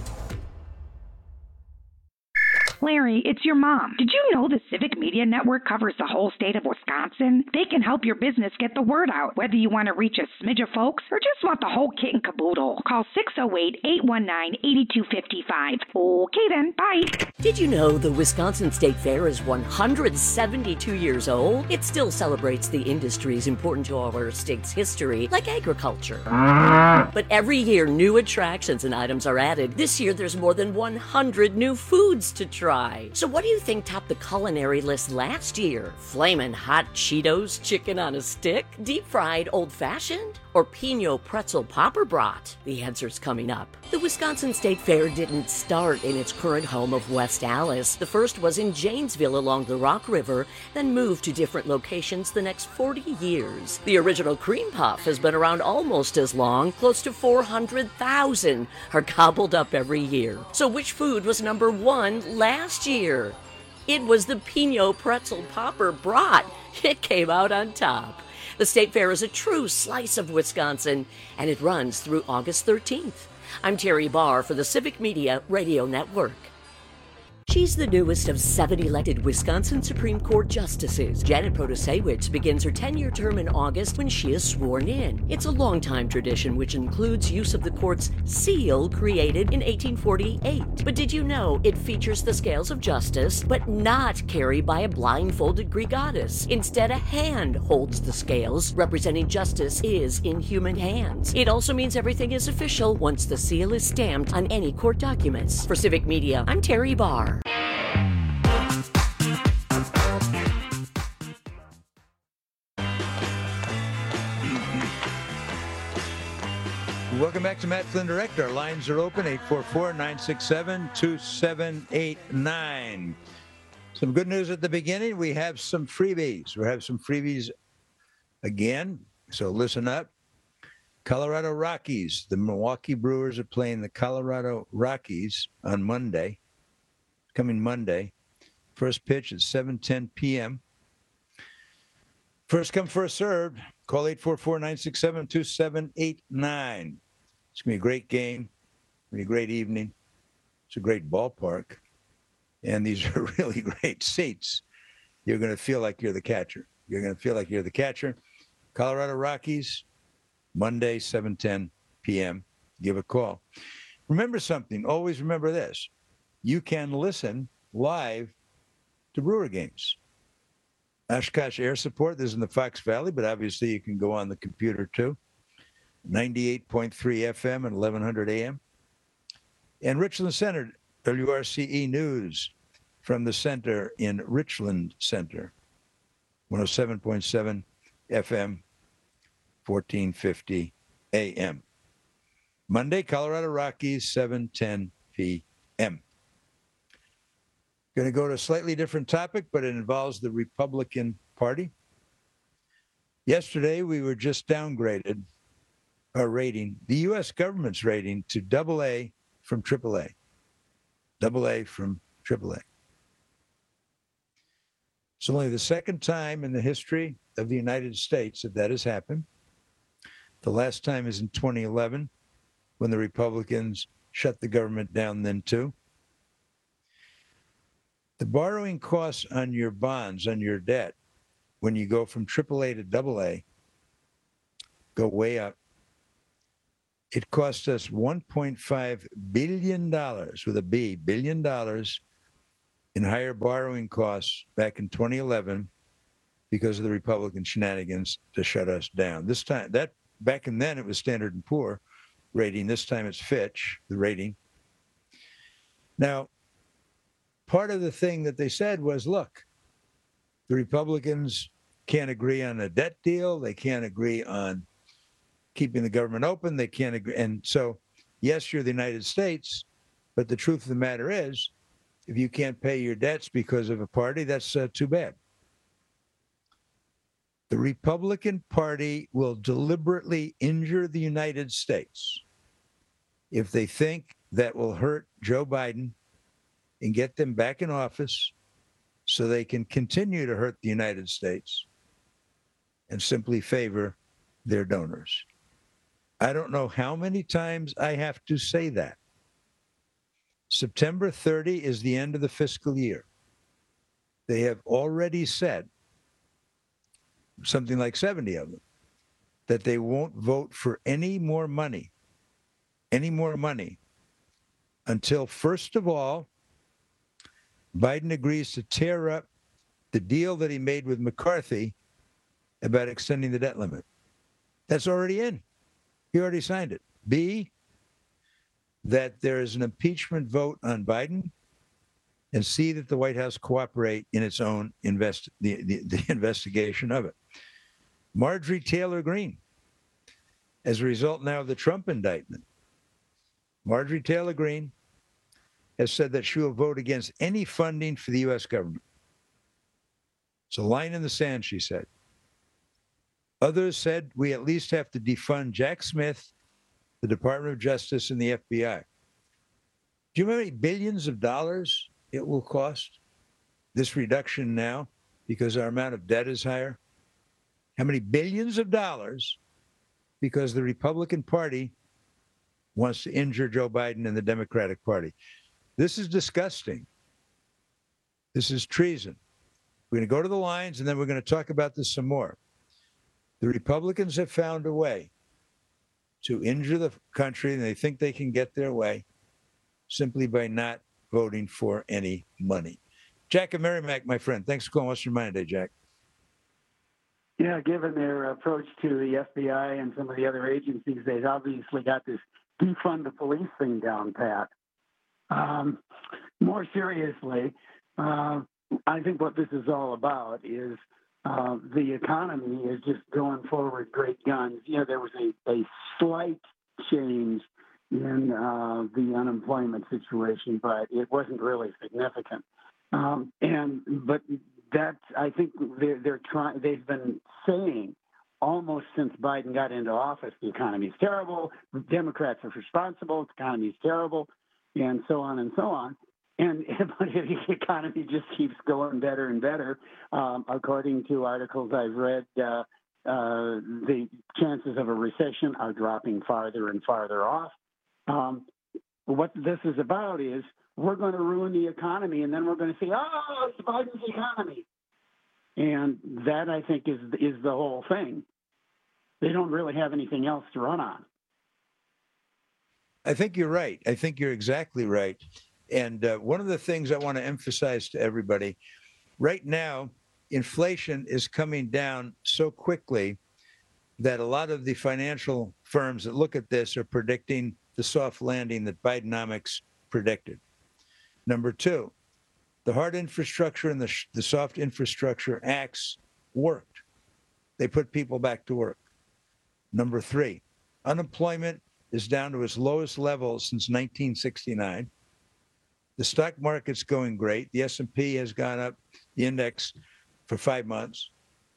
Larry, it's your mom. Did you know the Civic Media Network covers the whole state of Wisconsin? They can help your business get the word out, whether you want to reach a smidge of folks or just want the whole kit and caboodle. Call six oh eight, eight one nine, eight two five five. Okay then, bye. Did you know the Wisconsin State Fair is one hundred seventy-two years old? It still celebrates the industries important to our state's history, like agriculture. But every year, new attractions and items are added. This year, there's more than one hundred new foods to try. So what do you think topped the culinary list last year? Flamin' hot Cheetos, chicken on a stick, deep-fried old-fashioned, or Pinot pretzel popper brat? The answer's coming up. The Wisconsin State Fair didn't start in its current home of West Allis. The first was in Janesville along the Rock River, then moved to different locations the next forty years. The original cream puff has been around almost as long. Close to four hundred thousand are gobbled up every year. So which food was number one last year? It was the Pinot pretzel popper brat. It came out on top. The State Fair is a true slice of Wisconsin, and it runs through August thirteenth. I'm Terry Barr for the Civic Media Radio Network. She's the newest of seven elected Wisconsin Supreme Court justices. Janet Protasewicz begins her ten-year term in August when she is sworn in. It's a long-time tradition which includes use of the court's seal created in eighteen forty-eight. But did you know it features the scales of justice, but not carried by a blindfolded Greek goddess? Instead, a hand holds the scales, representing justice is in human hands. It also means everything is official once the seal is stamped on any court documents. For Civic Media, I'm Terry Barr. Welcome back to Matt Flynn Direct. Our lines are open, eight four four, nine six seven, two seven eight nine. Some good news at the beginning. We have some freebies. We have some freebies again, so listen up. Colorado Rockies. The Milwaukee Brewers are playing the Colorado Rockies on Monday, coming Monday. First pitch at seven ten p.m. First come, first served. Call eight four four, nine six seven, two seven eight nine. It's going to be a great game. It's going to be a great evening. It's a great ballpark. And these are really great seats. You're going to feel like you're the catcher. You're going to feel like you're the catcher. Colorado Rockies, Monday, seven ten p.m. Give a call. Remember something. Always remember this. You can listen live to Brewer games. Oshkosh Air Support, this is in the Fox Valley, but obviously you can go on the computer too. ninety-eight point three F M and eleven hundred A M. And Richland Center, W R C E News from the center in Richland Center, one oh seven point seven F M, fourteen fifty A M. Monday, Colorado Rockies, seven ten P M. Going to go to a slightly different topic, but it involves the Republican Party. Yesterday, we were just downgraded our rating, the U S government's rating, to double A from triple A. Double A from triple A. It's only the second time in the history of the United States that that has happened. The last time is in twenty eleven, when the Republicans shut the government down then too. The borrowing costs on your bonds, on your debt, when you go from triple A to double A, go way up. It cost us one point five billion dollars, with a B, billion dollars, in higher borrowing costs back in twenty eleven because of the Republican shenanigans to shut us down. This time, that back in then it was Standard and Poor rating. This time it's Fitch, the rating. Now, part of the thing that they said was, look, the Republicans can't agree on a debt deal. They can't agree on keeping the government open. They can't agree. And so, yes, you're the United States, but the truth of the matter is, if you can't pay your debts because of a party, that's uh, too bad. The Republican Party will deliberately injure the United States if they think that will hurt Joe Biden and get them back in office so they can continue to hurt the United States and simply favor their donors. I don't know how many times I have to say that. September thirtieth is the end of the fiscal year. They have already said, something like seventy of them, that they won't vote for any more money, any more money, until, first of all, Biden agrees to tear up the deal that he made with McCarthy about extending the debt limit. That's already in. He already signed it. B, that there is an impeachment vote on Biden, and C, that the White House cooperate in its own invest the, the, the investigation of it. Marjorie Taylor Greene, as a result now of the Trump indictment, Marjorie Taylor Greene has said that she will vote against any funding for the U S government. It's a line in the sand, she said. Others said we at least have to defund Jack Smith, the Department of Justice, and the F B I. Do you know how many billions of dollars it will cost, this reduction now, because our amount of debt is higher? How many billions of dollars because the Republican Party wants to injure Joe Biden and the Democratic Party? This is disgusting. This is treason. We're going to go to the lines, and then we're going to talk about this some more. The Republicans have found a way to injure the country, and they think they can get their way simply by not voting for any money. Jack and Merrimack, my friend, thanks for calling. What's your mind today, Jack? Yeah, given their approach to the F B I and some of the other agencies, they've obviously got this defund the police thing down pat. Um, more seriously, uh, I think what this is all about is uh, the economy is just going forward great guns. Yeah, there was a, a slight change in uh, the unemployment situation, but it wasn't really significant. Um, and but that I think they're, they're trying. They've been saying almost since Biden got into office, the economy is terrible. Democrats are responsible. The economy is terrible, and so on and so on. And but the economy just keeps going better and better. Um, according to articles I've read, uh, uh, the chances of a recession are dropping farther and farther off. Um, what this is about is we're going to ruin the economy, and then we're going to say, oh, it's Biden's economy. And that, I think, is is the whole thing. They don't really have anything else to run on. I think you're right. I think you're exactly right. And uh, one of the things I want to emphasize to everybody, right now, inflation is coming down so quickly that a lot of the financial firms that look at this are predicting the soft landing that Bidenomics predicted. Number two, the hard infrastructure and the, sh- the soft infrastructure acts worked. They put people back to work. Number three, unemployment is down to its lowest level since nineteen sixty-nine. The stock market's going great. The S and P has gone up, the index, for five months.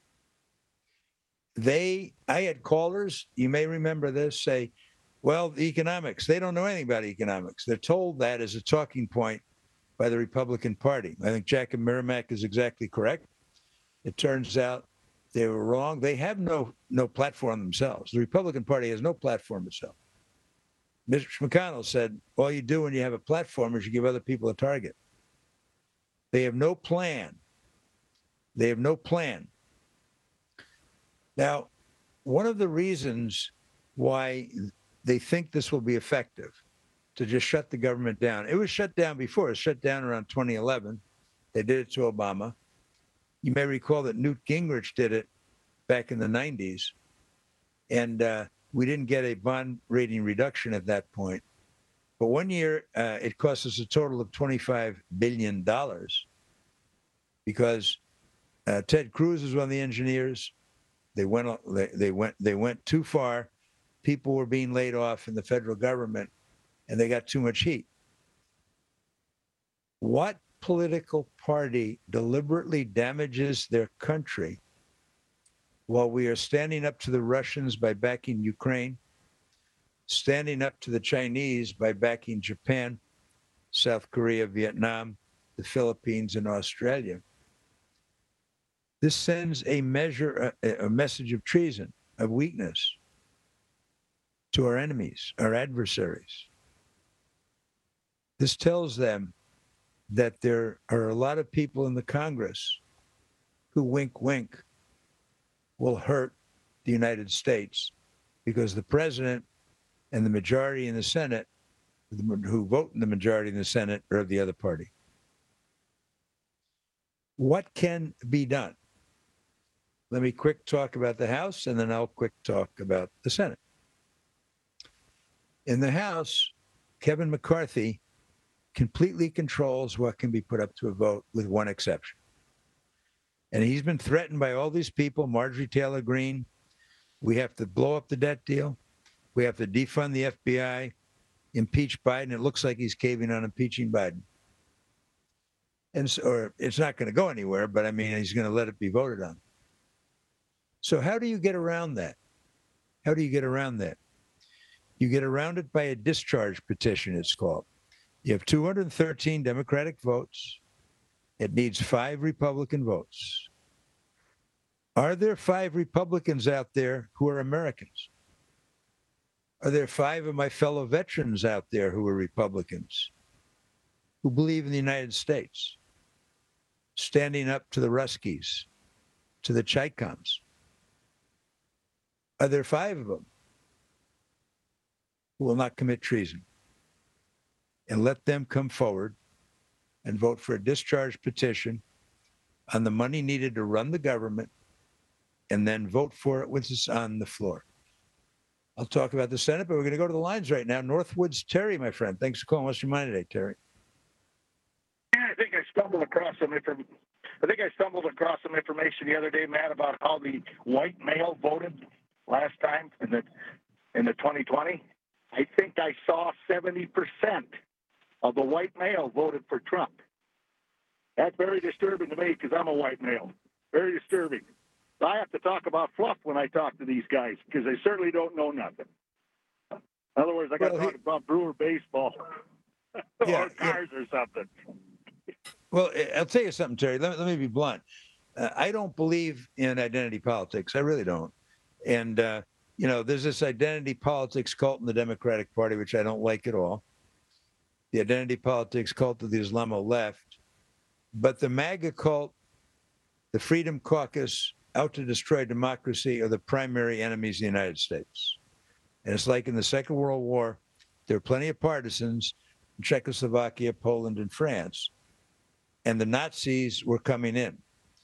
They, I had callers, you may remember this, say, well, the economics, they don't know anything about economics. They're told that as a talking point by the Republican Party. I think Jack and Merrimack is exactly correct. It turns out they were wrong. They have no no platform themselves. The Republican Party has no platform itself. Mitch McConnell said, all you do when you have a platform is you give other people a target. They have no plan. They have no plan. Now, one of the reasons why they think this will be effective, to just shut the government down. It was shut down before. It was shut down around twenty eleven. They did it to Obama. You may recall that Newt Gingrich did it back in the nineties. And uh, we didn't get a bond rating reduction at that point. But one year, uh, it cost us a total of twenty-five billion dollars because uh, Ted Cruz was one of the engineers. They went, they, they went, they went too far. People were being laid off in the federal government, and they got too much heat. What political party deliberately damages their country while we are standing up to the Russians by backing Ukraine, standing up to the Chinese by backing Japan, South Korea, Vietnam, the Philippines, and Australia? This sends a measure, a, a message of treason, of weakness to our enemies, our adversaries. This tells them that there are a lot of people in the Congress who, wink, wink, will hurt the United States because the president and the majority in the Senate, who vote in the majority in the Senate, are of the other party. What can be done? Let me quick talk about the House, and then I'll quick talk about the Senate. In the House, Kevin McCarthy completely controls what can be put up to a vote, with one exception. And he's been threatened by all these people, Marjorie Taylor Greene. We have to blow up the debt deal. We have to defund the F B I, impeach Biden. It looks like he's caving on impeaching Biden. And so, or it's not going to go anywhere, but I mean, he's going to let it be voted on. So how do you get around that? How do you get around that? You get around it by a discharge petition, it's called. You have two hundred thirteen Democratic votes. It needs five Republican votes. Are there five Republicans out there who are Americans? Are there five of my fellow veterans out there who are Republicans, who believe in the United States, standing up to the Ruskies, to the Chaicoms? Are there five of them who will not commit treason? And let them come forward and vote for a discharge petition on the money needed to run the government, and then vote for it when it's on the floor. I'll talk about the Senate, but we're going to go to the lines right now. Northwoods Terry, my friend. Thanks for calling. What's your mind today, Terry? Yeah, I think I stumbled across some information. I think I stumbled across some information the other day, Matt, about how the white male voted last time in the in the twenty twenty. I think I saw seventy percent of the white male voted for Trump. That's very disturbing to me because I'm a white male. Very disturbing. I have to talk about fluff when I talk to these guys because they certainly don't know nothing. In other words, I got well, to talk he, about Brewer baseball yeah, or cars yeah. or something. Well, I'll tell you something, Terry. Let, let me be blunt. Uh, I don't believe in identity politics. I really don't. And, uh, you know, there's this identity politics cult in the Democratic Party, which I don't like at all. The identity politics cult of the Islamo left. But the MAGA cult, the Freedom Caucus, out to destroy democracy, are the primary enemies of the United States. And it's like in the Second World War, there were plenty of partisans in Czechoslovakia, Poland, and France. And the Nazis were coming in.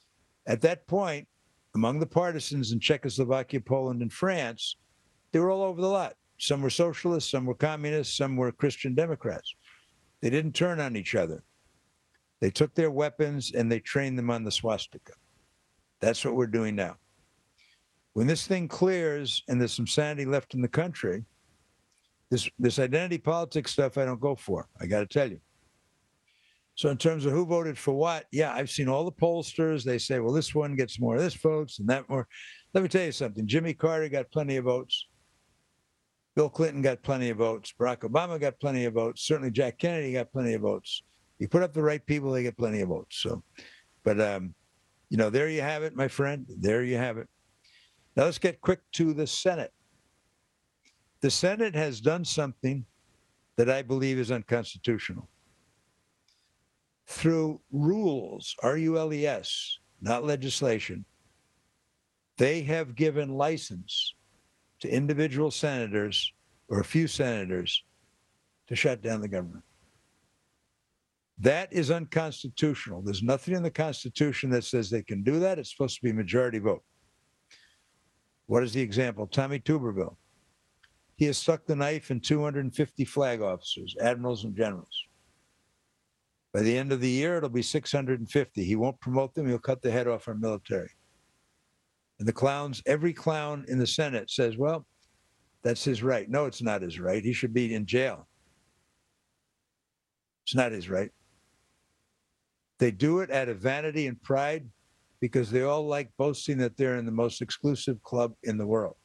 At that point, among the partisans in Czechoslovakia, Poland, and France, they were all over the lot. Some were socialists, some were communists, some were Christian Democrats. They didn't turn on each other. They took their weapons and they trained them on the swastika. That's what we're doing now. When this thing clears and there's some sanity left in the country, this, this identity politics stuff I don't go for, I got to tell you. So in terms of who voted for what, yeah, I've seen all the pollsters. They say, well, this one gets more of this votes and that more. Let me tell you something. Jimmy Carter got plenty of votes. Bill Clinton got plenty of votes. Barack Obama got plenty of votes. Certainly Jack Kennedy got plenty of votes. You put up the right people, they get plenty of votes. So, but, um, you know, there you have it, my friend. There you have it. Now let's get quick to the Senate. The Senate has done something that I believe is unconstitutional. Through rules, R U L E S, not legislation, they have given license to individual senators or a few senators to shut down the government. That is unconstitutional. There's nothing in the Constitution that says they can do that. It's supposed to be majority vote. What is the example? Tommy Tuberville. He has stuck the knife in two hundred fifty flag officers, admirals and generals. By the end of the year, it'll be six hundred fifty. He won't promote them. He'll cut the head off our military. And the clowns, every clown in the Senate says, well, that's his right. No, it's not his right. He should be in jail. It's not his right. They do it out of vanity and pride because they all like boasting that they're in the most exclusive club in the world.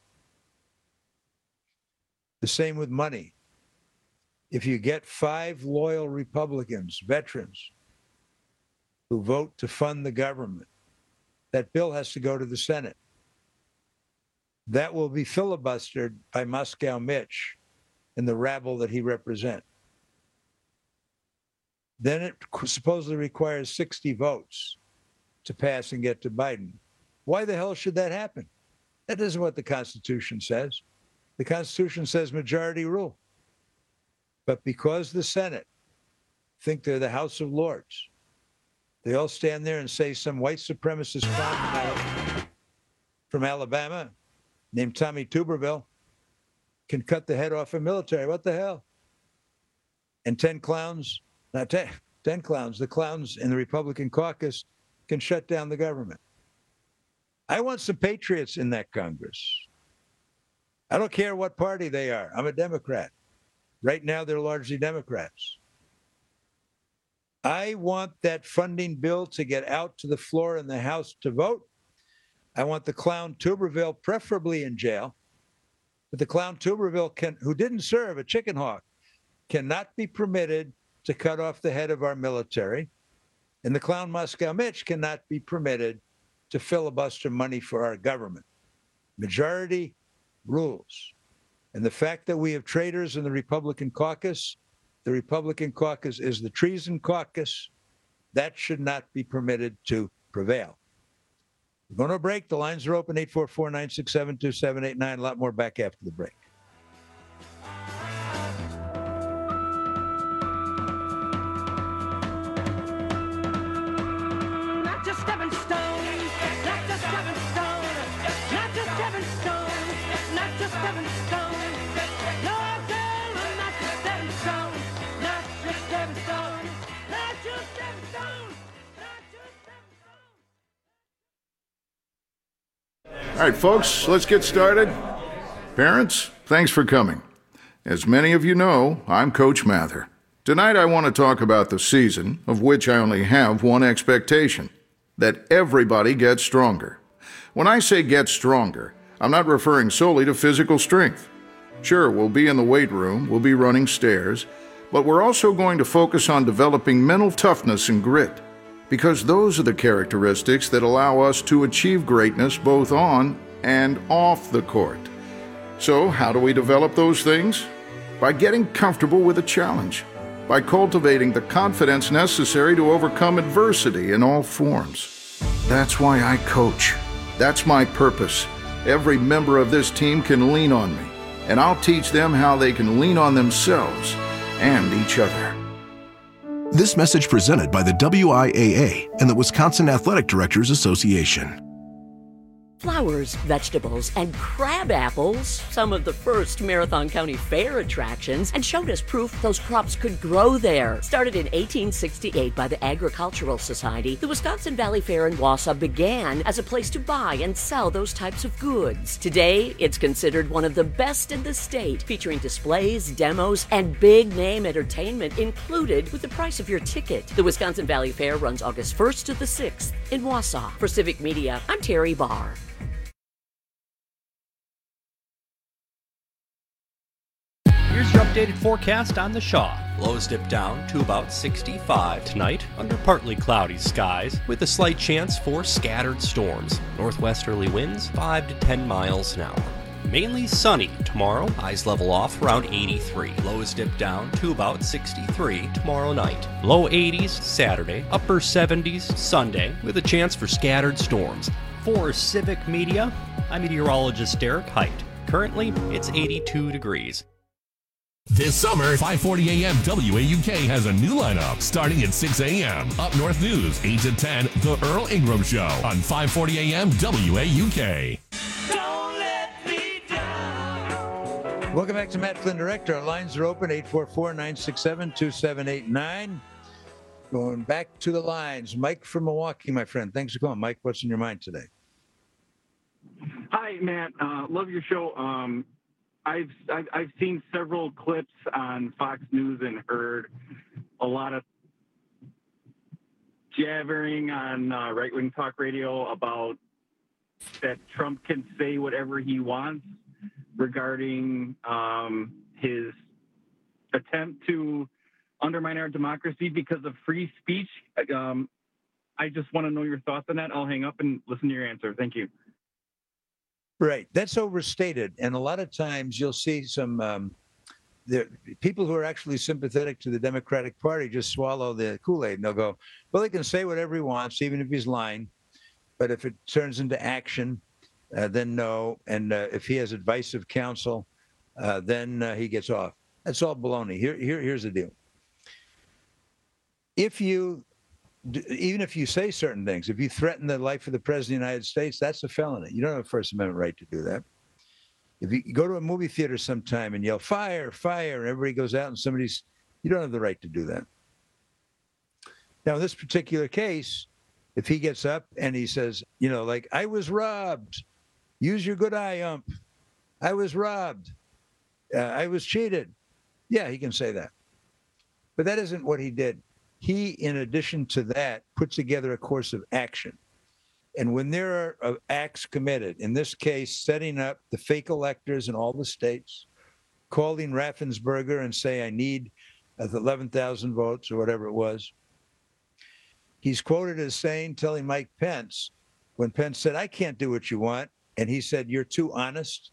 The same with money. If you get five loyal Republicans, veterans, who vote to fund the government, that bill has to go to the Senate. That will be filibustered by Moscow Mitch and the rabble that he represents. Then it supposedly requires sixty votes to pass and get to Biden. Why the hell should that happen? That isn't what the Constitution says. The Constitution says majority rule. But because the Senate think they're the House of Lords, they all stand there and say some white supremacist clown from Alabama named Tommy Tuberville can cut the head off a military. What the hell? And ten clowns, not ten, ten clowns, the clowns in the Republican caucus can shut down the government. I want some patriots in that Congress. I don't care what party they are. I'm a Democrat. Right now, they're largely Democrats. I want that funding bill to get out to the floor in the House to vote. I want the clown Tuberville preferably in jail. But the clown Tuberville, can, who didn't serve, a chicken hawk, cannot be permitted to cut off the head of our military. And the clown Moscow Mitch cannot be permitted to filibuster money for our government. Majority rules. And the fact that we have traitors in the Republican caucus, the Republican caucus is the treason caucus, that should not be permitted to prevail. We're going to break. The lines are open, eight four four, nine six seven, two seven eight nine. A lot more back after the break. Not just stepping stone, not just stepping stone, not just stepping stone, not just stepping stone. All right, folks, let's get started. Parents, thanks for coming. As many of you know, I'm Coach Mather. Tonight I want to talk about the season, of which I only have one expectation, that everybody gets stronger. When I say get stronger, I'm not referring solely to physical strength. Sure, we'll be in the weight room, we'll be running stairs, but we're also going to focus on developing mental toughness and grit, because those are the characteristics that allow us to achieve greatness both on and off the court. So how do we develop those things? By getting comfortable with a challenge, by cultivating the confidence necessary to overcome adversity in all forms. That's why I coach. That's my purpose. Every member of this team can lean on me, and I'll teach them how they can lean on themselves and each other. This message presented by the W I A A and the Wisconsin Athletic Directors Association. Flowers, vegetables, and crab apples, some of the first Marathon County Fair attractions, and showed us proof those crops could grow there. Started in eighteen sixty-eight by the Agricultural Society, the Wisconsin Valley Fair in Wausau began as a place to buy and sell those types of goods. Today, it's considered one of the best in the state, featuring displays, demos, and big-name entertainment included with the price of your ticket. The Wisconsin Valley Fair runs August first to the sixth in Wausau. For Civic Media, I'm Terry Barr. Here's your updated forecast on the Shaw. Lows dip down to about sixty-five tonight under partly cloudy skies with a slight chance for scattered storms. Northwesterly winds five to ten miles an hour. Mainly sunny tomorrow. Highs level off around eighty-three. Lows dip down to about sixty-three tomorrow night. Low eighties Saturday. Upper seventies Sunday with a chance for scattered storms. For Civic Media, I'm meteorologist Derek Height. Currently, it's eighty-two degrees. This summer, five forty a.m. W A U K has a new lineup starting at six a.m. Up North News, eight to ten, The Earl Ingram Show on five forty a.m. W A U K. Welcome back to Matt Flynn Direct. Our lines are open, eight four four, nine six seven, two seven eight nine. Going back to the lines. Mike from Milwaukee, my friend. Thanks for calling. Mike, what's in your mind today? Hi, Matt. Uh, love your show. Um, I've, I've I've seen several clips on Fox News and heard a lot of jabbering on uh, right-wing talk radio about that Trump can say whatever he wants regarding um, his attempt to undermine our democracy because of free speech. Um, I just want to know your thoughts on that. I'll hang up and listen to your answer. Thank you. Right. That's overstated. And a lot of times you'll see some um, the people who are actually sympathetic to the Democratic Party just swallow the Kool-Aid and they'll go, well, he can say whatever he wants, even if he's lying. But if it turns into action, uh, then no. And uh, if he has advice of counsel, uh, then uh, he gets off. That's all baloney. Here, here, here's the deal. If you Even if you say certain things, if you threaten the life of the President of the United States, that's a felony. You don't have a First Amendment right to do that. If you go to a movie theater sometime and yell, fire, fire, and everybody goes out and somebody's, you don't have the right to do that. Now, in this particular case, if he gets up and he says, you know, like, I was robbed, use your good eye, ump. I was robbed. Uh, I was cheated. Yeah, he can say that. But that isn't what he did. He, in addition to that, put together a course of action. And when there are uh, acts committed, in this case, setting up the fake electors in all the states, calling Raffensperger and say, I need uh, eleven thousand votes or whatever it was. He's quoted as saying, telling Mike Pence, when Pence said, I can't do what you want, and he said, you're too honest.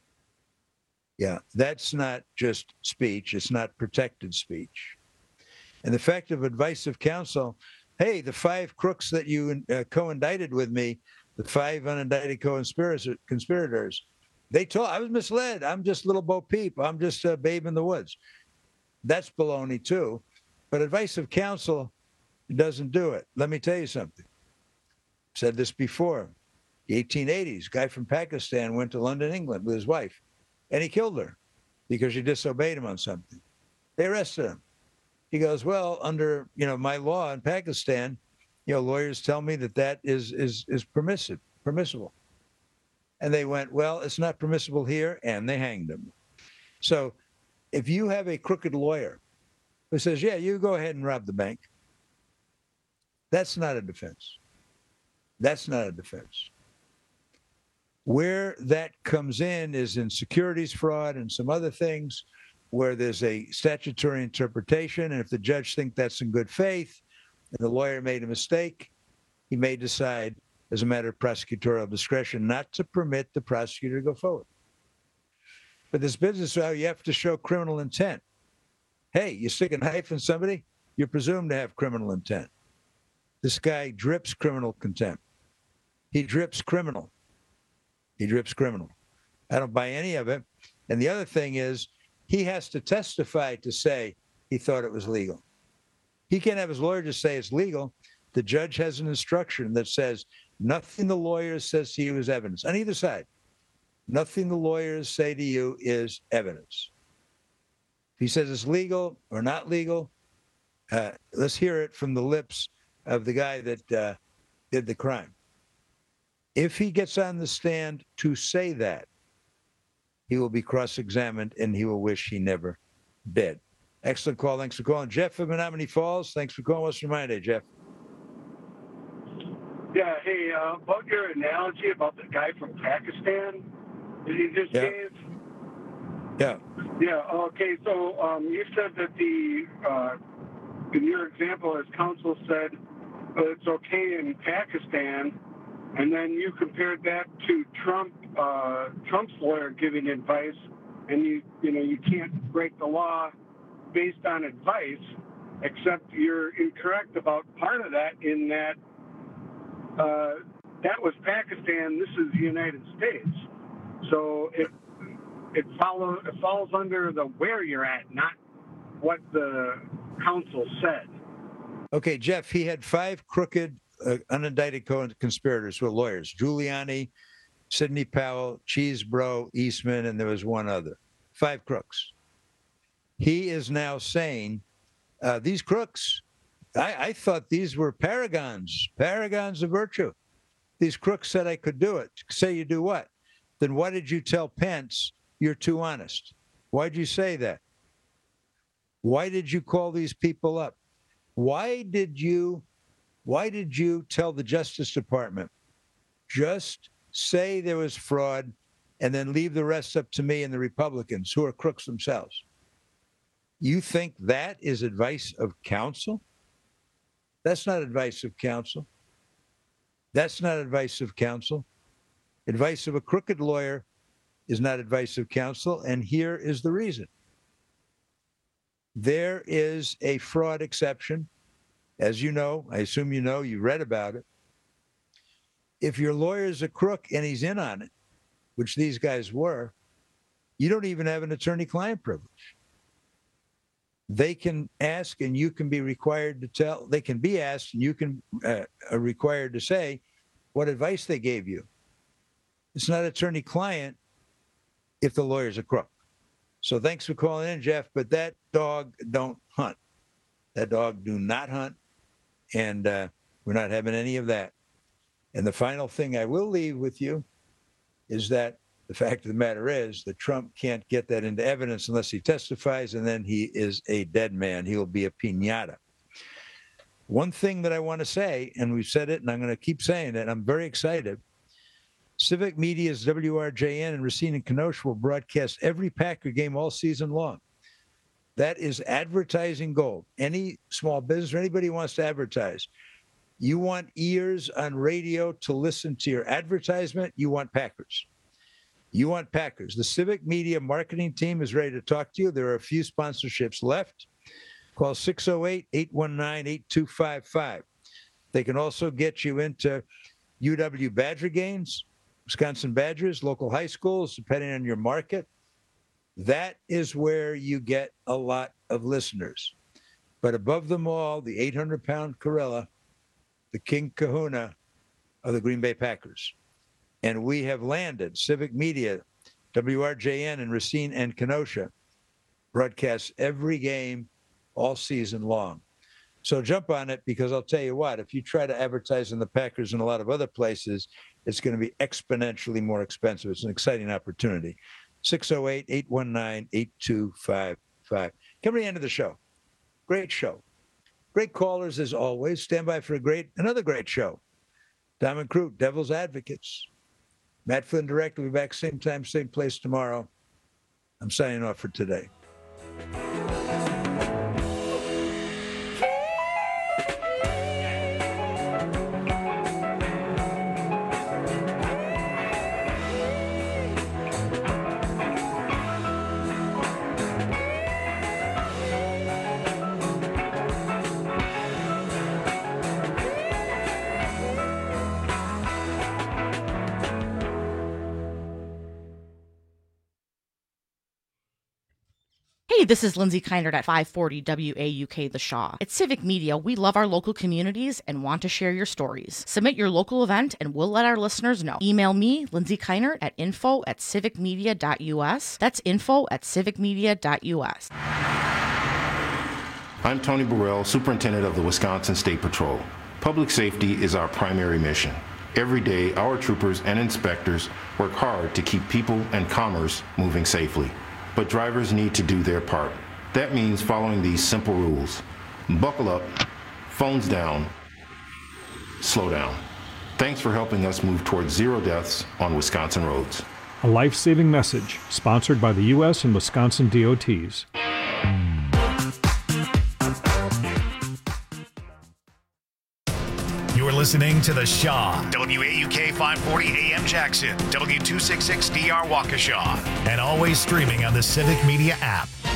Yeah, that's not just speech. It's not protected speech. And the fact of advice of counsel, hey, the five crooks that you uh, co-indicted with me, the five unindicted co-conspirators, they told, I was misled. I'm just little Bo Peep. I'm just a babe in the woods. That's baloney too. But advice of counsel doesn't do it. Let me tell you something. I've said this before. The eighteen eighties, guy from Pakistan went to London, England with his wife, and he killed her because she disobeyed him on something. They arrested him. He goes, well, under, you know, my law in Pakistan, you know, lawyers tell me that that is is is permissive, permissible. And they went, well, it's not permissible here, and they hanged him. So if you have a crooked lawyer who says, yeah, you go ahead and rob the bank, that's not a defense. That's not a defense. Where that comes in is in securities fraud and some other things, where there's a statutory interpretation, and if the judge thinks that's in good faith, and the lawyer made a mistake, he may decide, as a matter of prosecutorial discretion, not to permit the prosecutor to go forward. But this business, well, you have to show criminal intent. Hey, you stick a knife in somebody, you're presumed to have criminal intent. This guy drips criminal contempt. He drips criminal. He drips criminal. I don't buy any of it. And the other thing is, he has to testify to say he thought it was legal. He can't have his lawyer just say it's legal. The judge has an instruction that says nothing the lawyer says to you is evidence. On either side, nothing the lawyers say to you is evidence. If he says it's legal or not legal, uh, let's hear it from the lips of the guy that uh, did the crime. If he gets on the stand to say that, he will be cross-examined and he will wish he never did. Excellent call. Thanks for calling. Jeff from Menominee Falls. Thanks for calling. What's your mind today, Jeff? Yeah, hey, uh, about your analogy about the guy from Pakistan that you just Yeah. gave. Yeah. Yeah, okay, so um, you said that the, uh, in your example, as counsel said, uh, it's okay in Pakistan, and then you compared that to Trump, uh, Trump's lawyer giving advice, and you, you know, you can't break the law based on advice, except you're incorrect about part of that in that uh, that was Pakistan, this is the United States. So it it follow it falls under the where you're at, not what the counsel said. Okay, Jeff, he had five crooked, uh, unindicted co-conspirators who were lawyers. Giuliani, Sidney Powell, Cheesebro, Eastman, and there was one other. Five crooks. He is now saying, uh, these crooks, I, I thought these were paragons, paragons of virtue. These crooks said I could do it. Say you do what? Then why did you tell Pence you're too honest? Why'd you say that? Why did you call these people up? Why did you, why did you tell the Justice Department, just say there was fraud and then leave the rest up to me and the Republicans who are crooks themselves? You think that is advice of counsel? That's not advice of counsel. That's not advice of counsel. Advice of a crooked lawyer is not advice of counsel, and here is the reason. There is a fraud exception. As you know, I assume you know, you read about it. If your lawyer is a crook and he's in on it, which these guys were, you don't even have an attorney-client privilege. They can ask and you can be required to tell, they can be asked and you can uh, are required to say what advice they gave you. It's not attorney-client if the lawyer's a crook. So thanks for calling in, Jeff, but that dog don't hunt. That dog do not hunt, and uh, we're not having any of that. And the final thing I will leave with you is that the fact of the matter is that Trump can't get that into evidence unless he testifies, and then he is a dead man. He'll be a piñata. One thing that I want to say, and we've said it, and I'm going to keep saying it, I'm very excited. Civic Media's W R J N and Racine and Kenosha will broadcast every Packer game all season long. That is advertising gold. Any small business or anybody who wants to advertise, you want ears on radio to listen to your advertisement, you want Packers. You want Packers. The Civic Media marketing team is ready to talk to you. There are a few sponsorships left. Call six oh eight, eight one nine, eight two five five. They can also get you into U W Badger games, Wisconsin Badgers, local high schools, depending on your market. That is where you get a lot of listeners. But above them all, the eight hundred pound gorilla, the King Kahuna of the Green Bay Packers. And we have landed. Civic Media, W R J N and Racine and Kenosha broadcasts every game all season long. So jump on it, because I'll tell you what, if you try to advertise in the Packers and a lot of other places, it's going to be exponentially more expensive. It's an exciting opportunity. six oh eight, eight one nine, eight two five five. Coming to the end of the show. Great show. Great callers as always. Stand by for a great, another great show. Diamond Crew, Devil's Advocates. Matt Flynn Direct will be back same time, same place tomorrow. I'm signing off for today. Hey, this is Lindsay Keinert at five forty W A U K The Shaw. At Civic Media, we love our local communities and want to share your stories. Submit your local event and we'll let our listeners know. Email me, Lindsay Keinert, at info at civicmedia.us. That's info at civicmedia.us. I'm Tony Burrell, Superintendent of the Wisconsin State Patrol. Public safety is our primary mission. Every day, our troopers and inspectors work hard to keep people and commerce moving safely. But drivers need to do their part. That means following these simple rules. Buckle up, phones down, slow down. Thanks for helping us move towards zero deaths on Wisconsin roads. A life-saving message sponsored by the U S and Wisconsin D O Ts. You're listening to The Shaw, W A U K five forty A M Jackson, W two sixty-six D R Waukesha, and always streaming on the Civic Media app.